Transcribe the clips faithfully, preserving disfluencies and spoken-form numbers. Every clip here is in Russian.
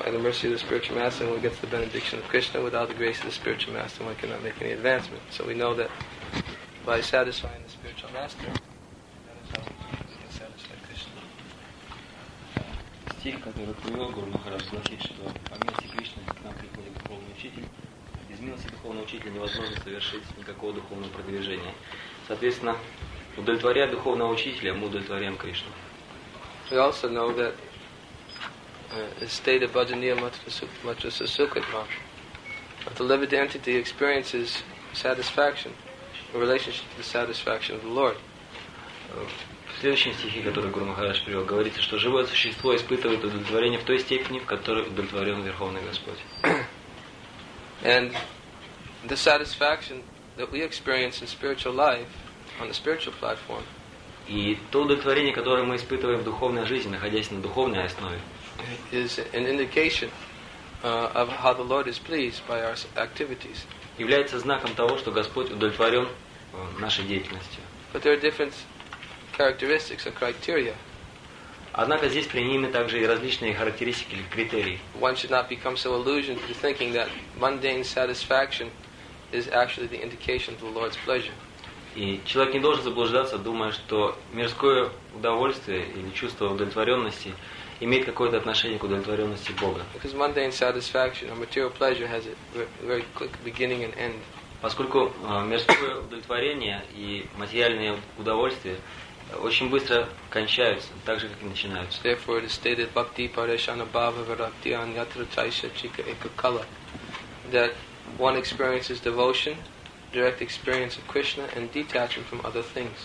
By the mercy of the spiritual master, one gets the benediction of Krishna. Without the grace of the spiritual master, one cannot make any advancement. So we know that by satisfying the spiritual master, that is how we can satisfy Krishna. Стих, который привел Гуру Махарадж, гласит, что по милости Кришны к нам приходит духовный учитель. Без милости духовного учителя невозможно совершить никакого духовного продвижения. Соответственно, удовлетворяя духовного учителя, мы удовлетворяем Кришну. We also know that uh, it's stated bhajaniya matra susukatma. But the living entity experiences satisfaction in relationship to the satisfaction of the Lord. В следующем стихе, который Гуру Махарадж привел, говорится, что живое существо испытывает удовлетворение в той степени, в которой удовлетворен Верховный Господь. And the satisfaction that we experience in spiritual life, on the spiritual platform, и то удовлетворение, которое мы испытываем в духовной жизни, находясь на духовной основе, is an indication uh, of how the Lord is pleased by our activities. является знаком того, что Господь удовлетворен нашей деятельностью. But there are different characteristics and criteria. Однако здесь применимы также и различные характеристики или критерии. One should not become so illusioned to thinking that mundane satisfaction is actually the indication of the Lord's pleasure. И человек не должен заблуждаться, думая, что мирское удовольствие или чувство удовлетворенности имеет какое-то отношение к удовлетворенности Бога. Because mundane satisfaction or material pleasure has a very quick beginning and end. Поскольку э, мирское удовлетворение и материальные удовольствия очень быстро кончаются, так же, как и начинаются. Therefore, it is stated bhakti pareshana bhava virakti anyatra taisha chika ekakala, that one experiences devotion, direct experience of Krishna, and detachment from other things.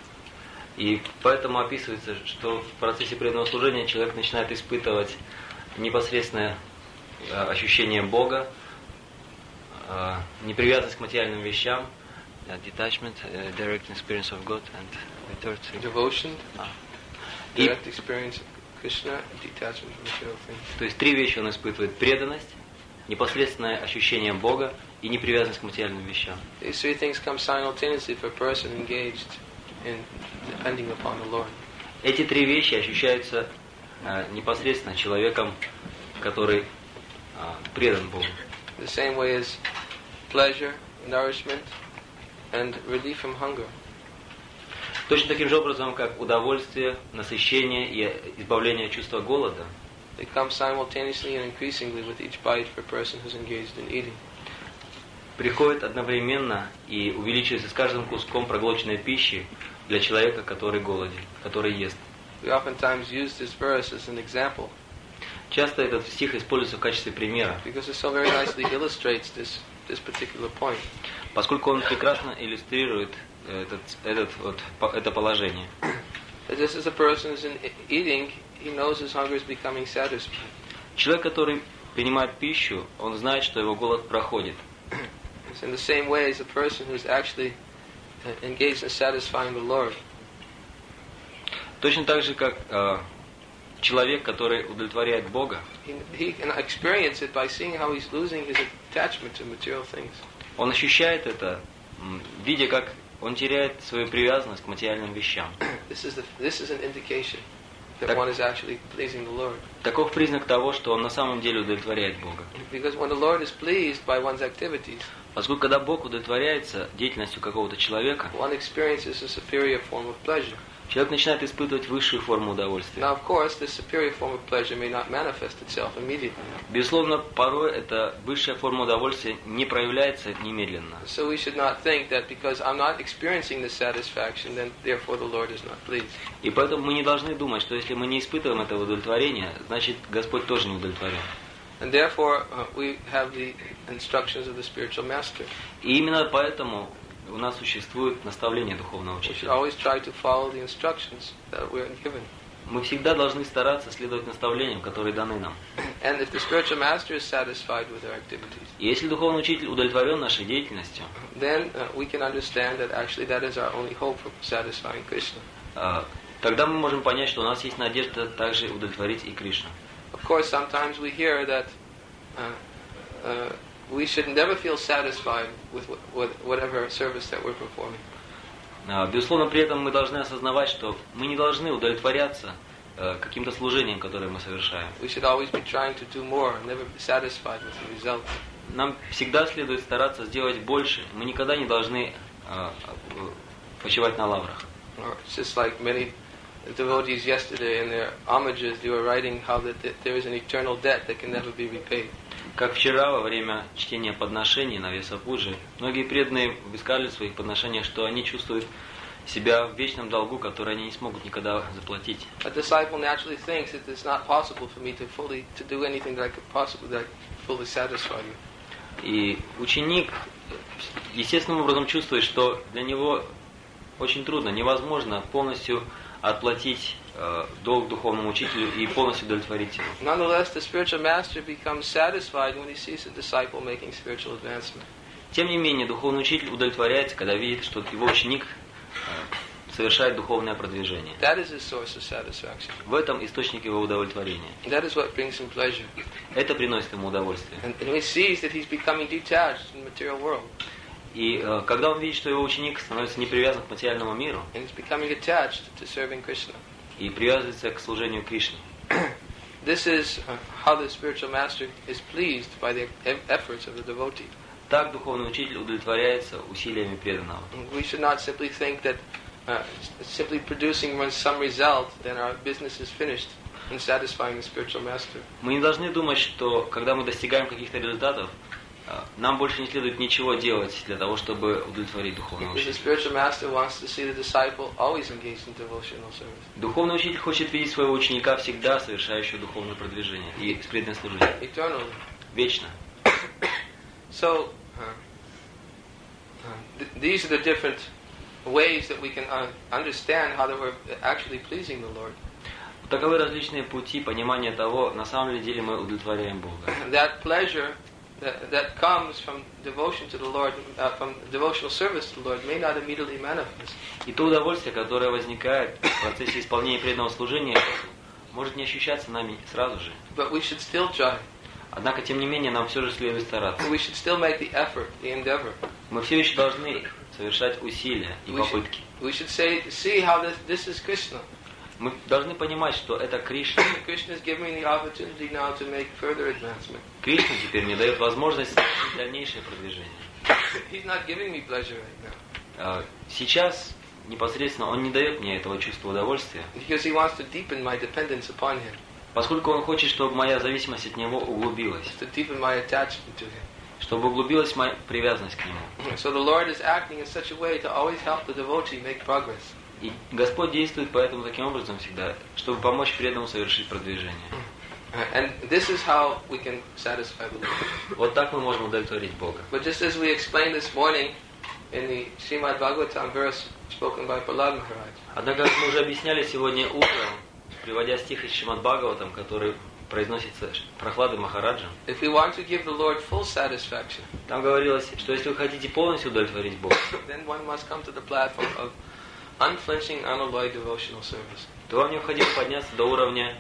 И поэтому описывается, что в процессе преданного служения человек начинает испытывать непосредственное ощущение Бога, непривязанность к материальным вещам, detachment, uh, direct experience of God, and the third thing. Devotion, ah. direct и, experience of Krishna, detachment from material things. То есть три вещи он испытывает: преданность, непосредственное ощущение Бога и непривязанность к материальным вещам. These three things come simultaneously for a person engaged in depending upon the Lord. Эти три вещи ощущаются uh, непосредственно человеком, который uh, предан Богу. The same way as pleasure, nourishment, and relief from hunger. Точно таким же образом, как удовольствие, насыщение и избавление от чувства голода, they come simultaneously and increasingly with each bite for a person who's engaged in eating. Приходит одновременно и увеличивается с каждым куском проглоченной пищи для человека, который голоден, который ест. We oftentimes use this verse as an example. Часто этот стих используется в качестве примера, because it so very nicely illustrates this this particular point. Поскольку он прекрасно иллюстрирует этот, этот, вот, это положение. Just as a person is in eating, he knows his hunger is becoming satisfied. Человек, который принимает пищу, он знает, что его голод проходит. It's in the same way as a person who is actually engaged in satisfying the Lord. Точно так же, как э, человек, который удовлетворяет Бога, he, he can experience it by seeing how he's losing his attachment to material things. Он ощущает это, видя, как он теряет свою привязанность к материальным вещам. This is the, this is an indication that так, one is actually pleasing the Lord. Таков признак того, что он на самом деле удовлетворяет Бога. Because when the Lord is pleased by one's activities, поскольку когда Бог удовлетворяется деятельностью какого-то человека, one experiences a superior form of pleasure. Человек начинает испытывать высшую форму удовольствия. Now, of course, this superior form of pleasure may not manifest itself immediately. Безусловно, порой эта высшая форма удовольствия не проявляется немедленно. So we should not think that because I'm not experiencing this satisfaction, then therefore the Lord is not pleased. И поэтому мы не должны думать, что если мы не испытываем этого удовлетворения, значит Господь тоже не удовлетворен. And therefore, uh, we have the instructions of the spiritual master. И именно поэтому у нас существует наставление духовного учителя. Мы всегда должны стараться следовать наставлениям, которые даны нам. И если духовный учитель удовлетворен нашей деятельностью, тогда мы можем понять, что у нас есть надежда также удовлетворить и Кришну. We should never feel satisfied with whatever service that we're performing. Безусловно, при этом мы должны осознавать, что мы не должны удовлетворяться э, каким-то служением, которое мы совершаем. We should always be trying to do more, never be satisfied with the result. Нам всегда следует стараться сделать больше. Мы никогда не должны э, э, почивать на лаврах. Or it's just like many devotees yesterday in their homages, they were writing how that that there is an eternal debt that can never be repaid. Как вчера во время чтения подношений на Весапуджи, многие преданные высказали в своих подношениях, что они чувствуют себя в вечном долгу, который они не смогут никогда заплатить. A disciple naturally thinks that it's not possible for me to fully to do anything that I could possibly that fully satisfy you. И ученик естественным образом чувствует, что для него очень трудно, невозможно полностью отплатить э, долг духовному учителю и полностью удовлетворить его. Nonetheless, the spiritual master becomes satisfied when he sees a disciple making spiritual advancement. Тем не менее, духовный учитель удовлетворяется, когда видит, что его ученик э, совершает духовное продвижение. That is his source of satisfaction. В этом источник его удовлетворения. That is what brings him pleasure. Это приносит ему удовольствие. And, and he sees that he's becoming detached from the material world. И э, когда он видит, что его ученик становится не привязан к материальному миру And he's becoming attached to serving Krishna. и привязывается к служению Кришне, This is uh, how the spiritual master is pleased by the e- efforts of the devotee. так духовный учитель удовлетворяется усилиями преданного. We should not simply think that uh, simply producing some result, then our business is finished in satisfying the spiritual master. Мы не должны думать, что когда мы достигаем каких-то результатов, э, нам больше не следует ничего делать для того, чтобы удовлетворить духовного Because the учителя. spiritual master wants to see the disciple always engaged in devotional service. Духовный учитель хочет видеть своего ученика всегда совершающего духовное продвижение и преданное служение. Eternally. Вечно. So, uh, uh, th- these are the different ways that we can uh, understand how that we're actually pleasing the Lord. Таковы различные пути понимания того, на самом ли деле мы удовлетворяем Бога. That pleasure that, that comes from devotion to the Lord, uh, from devotional service to the Lord, may not immediately manifest. И то удовольствие, которое возникает в процессе исполнения преданного служения, может не ощущаться нами сразу же. But we should still try. Однако, тем не менее, нам все же следует стараться. We should still make the effort, the endeavor. Мы все еще должны совершать усилия и We should, попытки. we should say, see how this, this is Krishna. Мы должны понимать, что это Кришна. Krishna is giving me the opportunity now to make further advancement. Кришна теперь мне дает возможность совершить дальнейшее продвижение. He's not giving me pleasure right now. А, Сейчас непосредственно Он не дает мне этого чувства удовольствия, Because he wants to deepen my dependence upon him, поскольку Он хочет, чтобы моя зависимость от Него углубилась, to deepen my attachment to him. чтобы углубилась моя привязанность к Нему. So the Lord is acting in such a way to always help the devotee make progress. И Господь действует поэтому таким образом всегда, чтобы помочь преданному совершить продвижение. And this is how we can satisfy the Lord. Вот так мы можем удовлетворить Бога. But just as we explained this morning in the Srimad Bhagavatam verse spoken by Prahlad Maharaj, Однако, как мы уже объясняли сегодня утром, приводя стих из Шримад Бхагаватам, который произносится Прохладой Махараджем, if we want to give the Lord full satisfaction, там говорилось, что если вы хотите полностью удовлетворить Бога, then one must come to the platform of unflinching, unalloyed devotional service. то вам необходимо подняться до уровня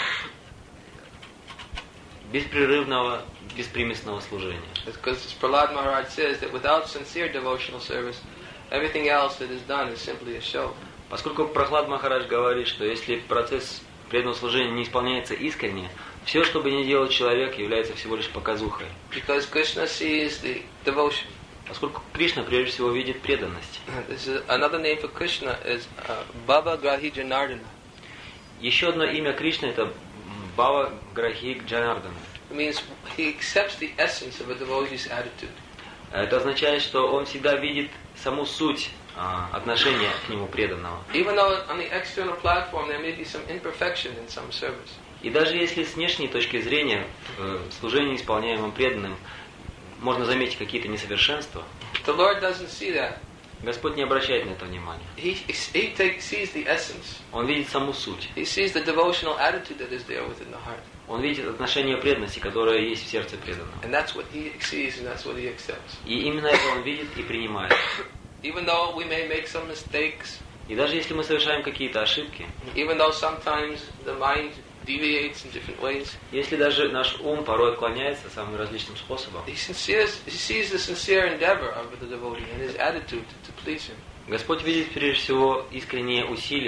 беспрерывного, беспримесного служения. Because as Prahlad Maharaj says that without sincere devotional service, everything else that is done is simply a show. Поскольку Прохлад Махарадж говорит, что если процесс преданного служения не исполняется искренне, все, что бы ни делал человек, является всего лишь показухой. Because Krishna sees the devotion. Поскольку Кришна прежде всего видит преданность. This is another name for Krishna is uh, Bhava Grahi Janardana. Еще одно имя Кришны это Бхава Грахи Джанардана. It means he accepts the essence of a devotee's attitude. Это означает, что он всегда видит саму суть а, отношения к нему преданного. Even though on the external platform there may be some imperfection in some service. И даже если с внешней точки зрения в служении, исполняемым преданным, можно заметить какие-то несовершенства, The Lord doesn't see that. Господь не обращает на это внимания. He, he take, sees the essence. Он видит саму суть. He sees the devotional attitude that is there within the heart. Он видит отношение преданности, которое есть в сердце преданного. And that's what he sees and that's what he accepts. И именно это он видит и принимает. Even though we may make some mistakes, И даже если мы совершаем какие-то ошибки, even though sometimes the mind deviates in different ways, если даже наш ум порой отклоняется самым различным способом, he, sincere, he sees the sincere endeavor of the devotee and his attitude to please him. Господь видит прежде всего искренние усилия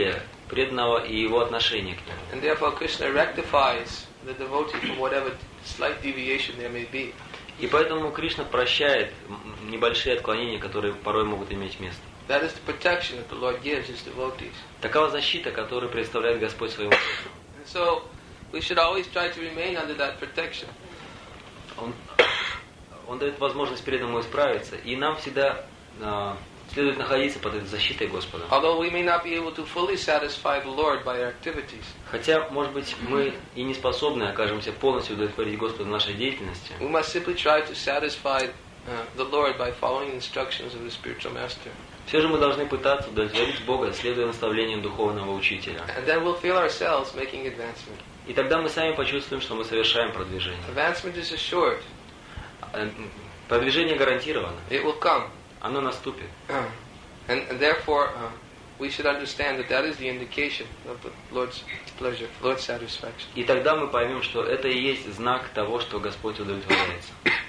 преданного и его отношения к нему. And therefore Krishna rectifies the devotee from whatever slight deviation there may be. И поэтому Кришна прощает м, небольшие отклонения, которые порой могут иметь место. That is the protection that the Lord gives his devotees. Такова защита, которую представляет Господь своему народу. And so we should always try to remain under that protection. Он, он дает возможность преданному исправиться, и нам всегда а, следует находиться под этой защитой Господа. Although we may not be able to fully satisfy the Lord by our activities, Хотя, может быть, мы и не способны окажемся полностью удовлетворить Господа в нашей деятельности, we must simply try to satisfy uh, the Lord by following the instructions of the spiritual master. все же мы должны пытаться удовлетворить Бога, следуя наставлениям духовного учителя. And then we'll feel ourselves making advancement. И тогда мы сами почувствуем, что мы совершаем продвижение. Advancement is assured. Э, Продвижение гарантировано. It will come. Оно наступит. Uh, and, and therefore, uh, we should understand that that is the indication of the Lord's pleasure, Lord's satisfaction. И тогда мы поймем, что это и есть знак того, что Господь удовлетворяется.